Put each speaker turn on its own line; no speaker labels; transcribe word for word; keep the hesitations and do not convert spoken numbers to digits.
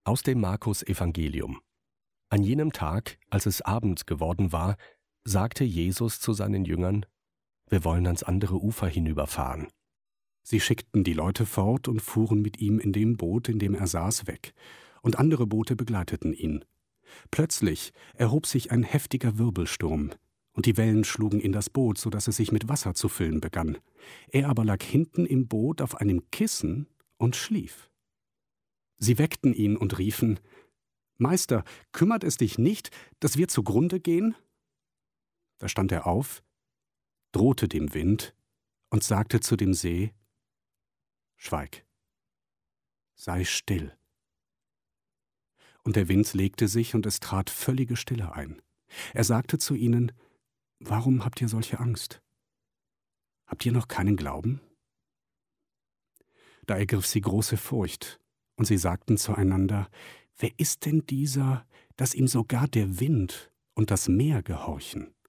Aus dem Markus-Evangelium. An jenem Tag, als es Abend geworden war, sagte Jesus zu seinen Jüngern: Wir wollen ans andere Ufer hinüberfahren.
Sie schickten die Leute fort und fuhren mit ihm in dem Boot, in dem er saß, weg, und andere Boote begleiteten ihn. Plötzlich erhob sich ein heftiger Wirbelsturm, und die Wellen schlugen in das Boot, so dass es sich mit Wasser zu füllen begann. Er aber lag hinten im Boot auf einem Kissen und schlief. Sie weckten ihn und riefen: »Meister, kümmert es dich nicht, dass wir zugrunde gehen?« Da stand er auf, drohte dem Wind und sagte zu dem See: »Schweig, sei still.« Und der Wind legte sich, und es trat völlige Stille ein. Er sagte zu ihnen: »Warum habt ihr solche Angst? Habt ihr noch keinen Glauben?« Da ergriff sie große Furcht, und sie sagten zueinander: »Wer ist denn dieser, dass ihm sogar der Wind und das Meer gehorchen?«